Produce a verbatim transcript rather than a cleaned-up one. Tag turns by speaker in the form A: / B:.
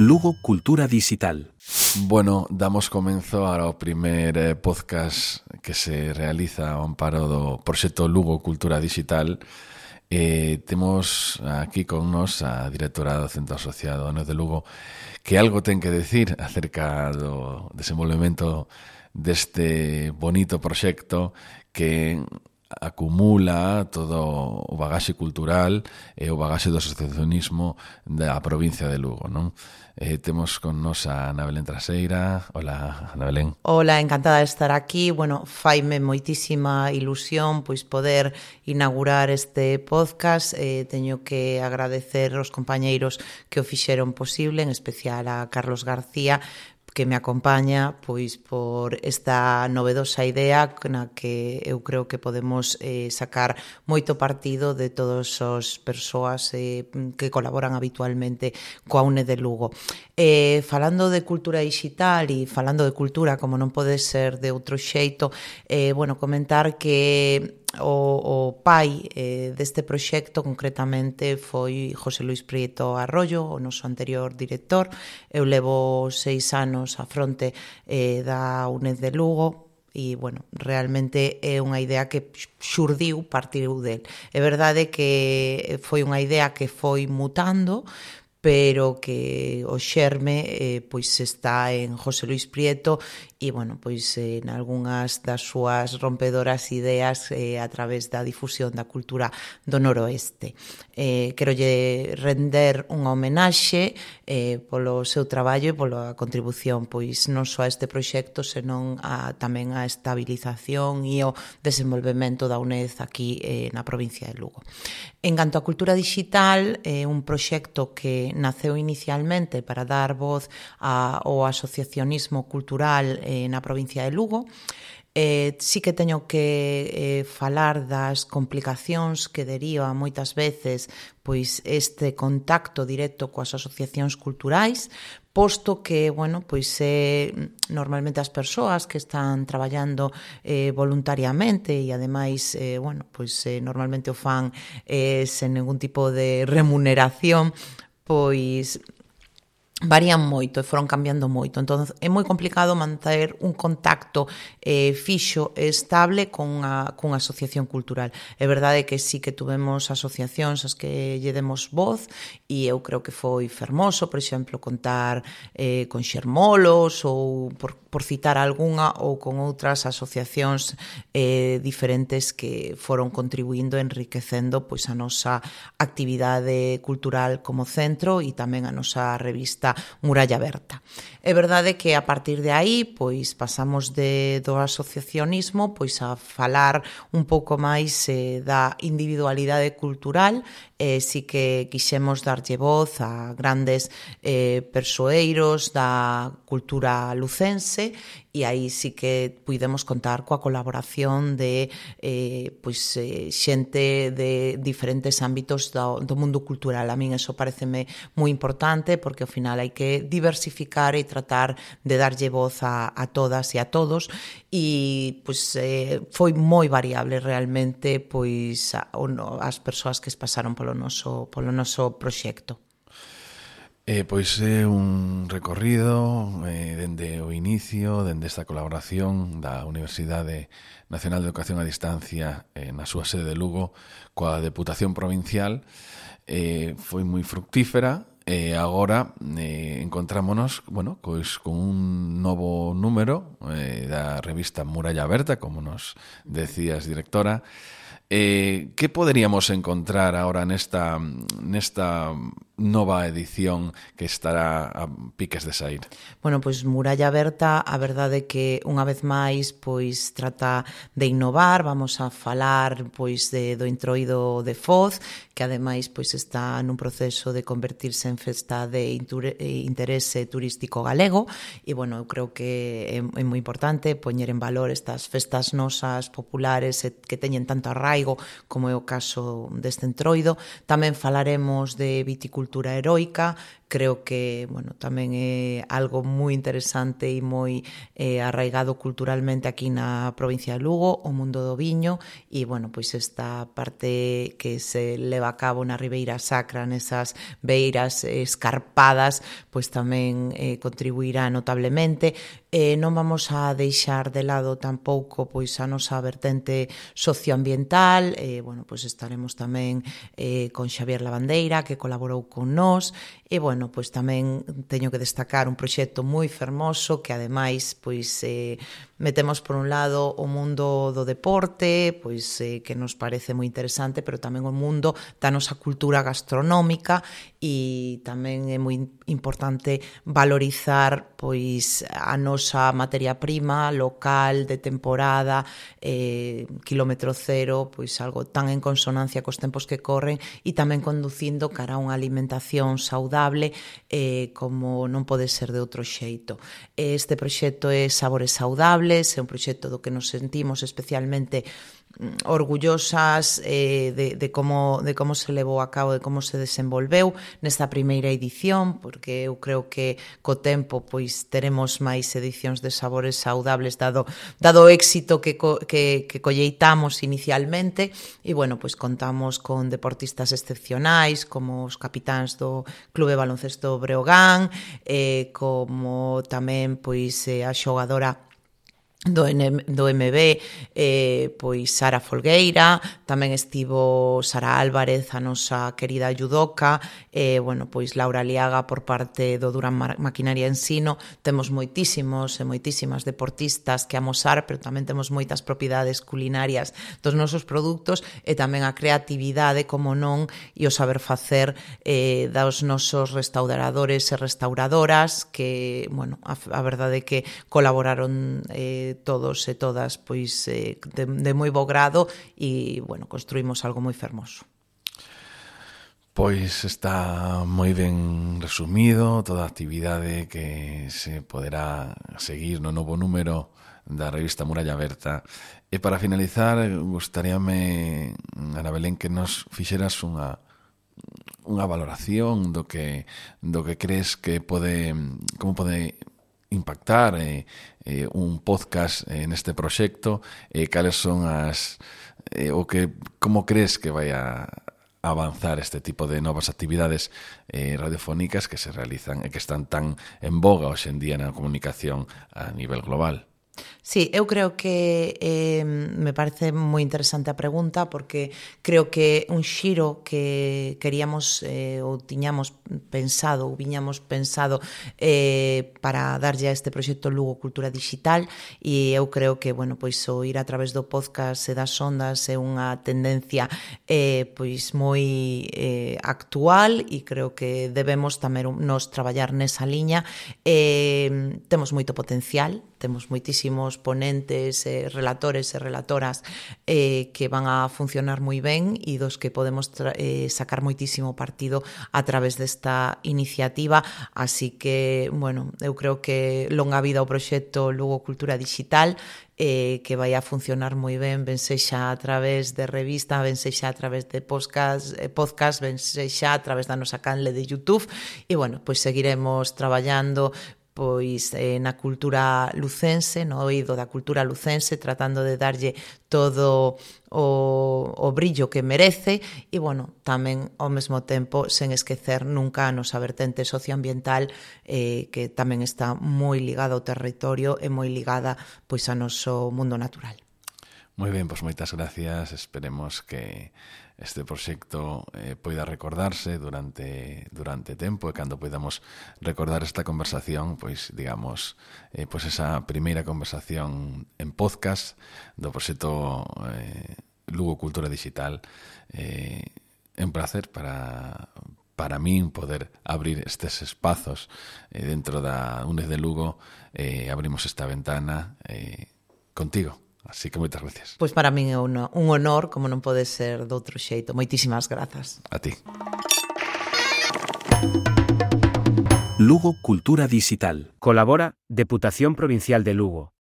A: Lugo Cultura Digital.
B: Bueno, damos comenzo ao primer eh, podcast que se realiza ao amparo do proxecto Lugo Cultura Digital. Eh, temos aquí con nos a directora do Centro Asociado Anos de Lugo, que algo ten que decir acerca do desenvolvemento deste bonito proxecto que acumula todo o bagaxe cultural e o bagaxe do asociacionismo da provincia de Lugo, non? Eh, temos con nos a Ana Belén Traseira. Hola, Ana Belén.
C: Hola, encantada de estar aquí. Bueno, faime moitísima ilusión pois poder inaugurar este podcast. Eh, teño que agradecer aos compañeiros que o fixeron posible, en especial a Carlos García, que me acompaña pois por esta novedosa idea na que eu creo que podemos eh, sacar moito partido de todas as persoas eh, que colaboran habitualmente coa U N E de Lugo. Eh, falando de cultura digital e falando de cultura, como non pode ser de outro xeito, eh, bueno, comentar que O, o pai eh, deste proxecto concretamente foi José Luis Prieto Arroyo, o noso anterior director. Eu levo seis anos á fronte eh, da U N E de Lugo e, bueno, realmente é unha idea que xurdiu, partiu del. É verdade que foi unha idea que foi mutando, pero que o xerme eh, pois está en José Luis Prieto e, bueno, pois en algunhas das súas rompedoras ideas eh, a través da difusión da cultura do noroeste. Eh, quero lle render unha homenaxe eh, polo seu traballo e pola contribución pois non só a este proxecto, senón a, tamén a estabilización e o desenvolvemento da U N E D aquí eh, na provincia de Lugo. En canto á cultura digital, é eh, un proxecto que naceu inicialmente para dar voz ao asociacionismo cultural eh, na provincia de Lugo. Eh, sí que teño que eh, falar das complicacións que deriva moitas veces pois este contacto directo coas asociacións culturais, posto que, bueno, pois é eh, normalmente as persoas que están traballando eh, voluntariamente e ademais, eh, bueno, pois eh, normalmente o fan eh, sen ningún tipo de remuneración, pois varían moito e foron cambiando moito. Entón, é moi complicado manter un contacto eh, fixo e estable con a, con a asociación cultural. É verdade que sí que tuvemos asociacións as que lle demos voz e eu creo que foi fermoso, por exemplo, contar eh, con Xermolos ou por, por citar algunha ou con outras asociacións eh, diferentes que foron contribuindo, enriquecendo pois a nosa actividade cultural como centro e tamén a nosa revista Muralla Aberta. É verdade que a partir de aí pois pasamos de, do asociacionismo pois a falar un pouco máis eh, da individualidade cultural. Eh, si que quixemos darlle voz a grandes eh, persoeiros da cultura lucense e aí sí que puidemos contar coa colaboración de eh, pois, eh, xente de diferentes ámbitos do, do mundo cultural. A min eso pareceme moi importante porque ao final hai que diversificar e tratar de darlle voz a, a todas e a todos e pois, eh, foi moi variable realmente pois a, as persoas que pasaron polo noso, polo noso proxecto.
B: Eh, pois é un recorrido eh, dende o inicio, dende esta colaboración da Universidade Nacional de Educación a Distancia eh, na súa sede de Lugo coa Deputación Provincial. Eh, foi moi fructífera e agora eh, encontrámonos, bueno, pois con un novo número eh, da revista Muralla Aberta, como nos decías, directora. Eh, que poderíamos encontrar ahora nesta nesta nova edición que estará a piques de sair?
C: Bueno, pois Muralla Aberta, a verdade que unha vez máis pois trata de innovar. Vamos a falar pois de, do introído de Foz, que ademais pois está nun proceso de convertirse en festa de interese turístico galego e, bueno, eu creo que é, é moi importante poñer en valor estas festas nosas populares que teñen tanto arraigo como é o caso deste entroido. Tamén falaremos de viticultura heroica, creo que, bueno, tamén é algo moi interesante e moi eh, arraigado culturalmente aquí na provincia de Lugo, o mundo do viño, e, bueno, pois esta parte que se leva a cabo na Ribeira Sacra, nesas beiras escarpadas, pois tamén eh, contribuirá notablemente. Eh, non vamos a deixar de lado tampouco pois a nosa vertente socioambiental, eh, bueno, pois estaremos tamén eh, con Xavier Lavandeira, que colaborou con nós, e, bueno, pois tamén teño que destacar un proxecto moi fermoso que, ademais, pois eh, metemos por un lado o mundo do deporte, pois eh, que nos parece moi interesante, pero tamén o mundo da nosa cultura gastronómica, e tamén é moi importante valorizar pois a nosa materia prima local, de temporada, eh, kilómetro cero, pois algo tan en consonancia cos tempos que corren, e tamén conducindo cara a unha alimentación saudable eh, como non pode ser de outro xeito. Este proxecto é Sabores Saudables, é un proxecto do que nos sentimos especialmente orgullosas eh, de, de, como, de como se levou a cabo, de como se desenvolveu nesta primeira edición, porque eu creo que co tempo pois teremos máis edicións de Sabores Saudables dado, dado o éxito que, que, que colleitamos inicialmente, e, bueno, pois contamos con deportistas excepcionais como os capitáns do Clube Baloncesto Breogán, eh, como tamén pois eh, a xogadora do, N, do M B, eh, pois Sara Folgueira, tamén estivo Sara Álvarez, a nosa querida judoka, eh, bueno, pois Laura Liaga por parte do Durán Maquinaria Ensino. Temos moitísimos e moitísimas deportistas que amosar, pero tamén temos moitas propiedades culinarias dos nosos produtos, e tamén a creatividade, como non, e o saber facer eh, dos nosos restauradores e restauradoras que, bueno, a, a verdade é que colaboraron eh, todos e todas pois eh, de, de moi bo grado, e, bueno, construímos algo moi fermoso.
B: Pois está moi ben resumido toda a actividade que se poderá seguir no novo número da revista Muralla Aberta. E para finalizar, gustaríame, Ana Belén, que nos fixeras unha unha valoración do que do que crees que pode, como pode impactar eh, eh, un podcast eh, neste proxecto, e eh, cales son as eh, o que como crees que vai a avanzar este tipo de novas actividades eh, radiofónicas que se realizan e que están tan en boga hoxe en día na comunicación a nivel global.
C: Sí, eu creo que eh, me parece moi interesante a pregunta, porque creo que un xiro que queríamos eh, ou tiñamos pensado ou viñamos pensado eh, para darlle a este proxecto Lugo Cultura Digital, e eu creo que, bueno, pois o ir a través do podcast e das ondas é unha tendencia eh, pois moi eh, actual, e creo que debemos tamén nos traballar nesa liña. Eh, temos moito potencial, temos moitísimos ponentes, eh, relatores e relatoras eh, que van a funcionar moi ben, e dos que podemos eh, sacar moitísimo partido a través desta iniciativa. Así que, bueno, eu creo que longa vida o proxecto Lugo Cultura Digital, eh, que vai a funcionar moi ben, ben sexa a través de revista, ben sexa a través de podcast, eh, podcast ben sexa a través da nosa canle de YouTube, e, bueno, pois seguiremos traballando pois eh, na cultura lucense, no oído da cultura lucense, tratando de darlle todo o, o brillo que merece, e, bueno, tamén ao mesmo tempo sen esquecer nunca a nosa vertente socioambiental, eh, que tamén está moi ligada ao territorio e moi ligada pois a noso mundo natural.
B: Moi ben, pois moitas gracias. Esperemos que este proxecto eh, poida recordarse durante durante tempo, e cando podamos recordar esta conversación, pois digamos, eh, pois esa primeira conversación en podcast do proxecto eh, Lugo Cultura Digital, eh, é un placer para para min poder abrir estes espazos eh, dentro da U N E D de Lugo, eh, abrimos esta ventana eh, contigo. Así que moitas gracias.
C: Pois para min é un, un honor, como non pode ser de outro xeito. Moitísimas grazas.
B: A ti.
A: Lugo Cultura Digital.
D: Colabora Deputación Provincial de Lugo.